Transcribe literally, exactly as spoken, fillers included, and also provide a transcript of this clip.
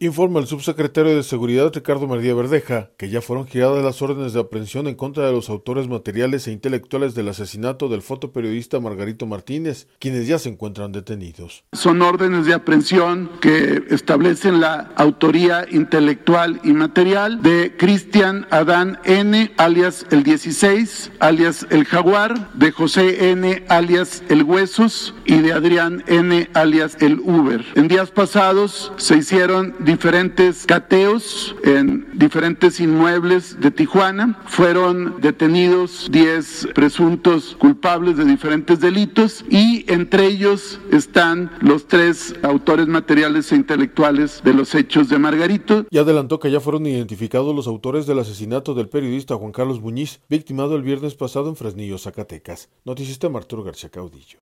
Informa el subsecretario de Seguridad Ricardo Merdía Verdeja que ya fueron giradas las órdenes de aprehensión en contra de los autores materiales e intelectuales del asesinato del fotoperiodista Margarito Martínez, quienes ya se encuentran detenidos. Son órdenes de aprehensión que establecen la autoría intelectual y material de Cristian Adán N., alias el dieciséis, alias el Jaguar, de José N., alias el Huesos, y de Adrián N., alias el Uber. En días pasados se hicieron diferentes cateos en diferentes inmuebles de Tijuana. Fueron detenidos diez presuntos culpables de diferentes delitos y entre ellos están los tres autores materiales e intelectuales de los hechos de Margarito. Y adelantó que ya fueron identificados los autores del asesinato del periodista Juan Carlos Muñiz, victimado el viernes pasado en Fresnillo, Zacatecas. Noticista Arturo García Caudillo.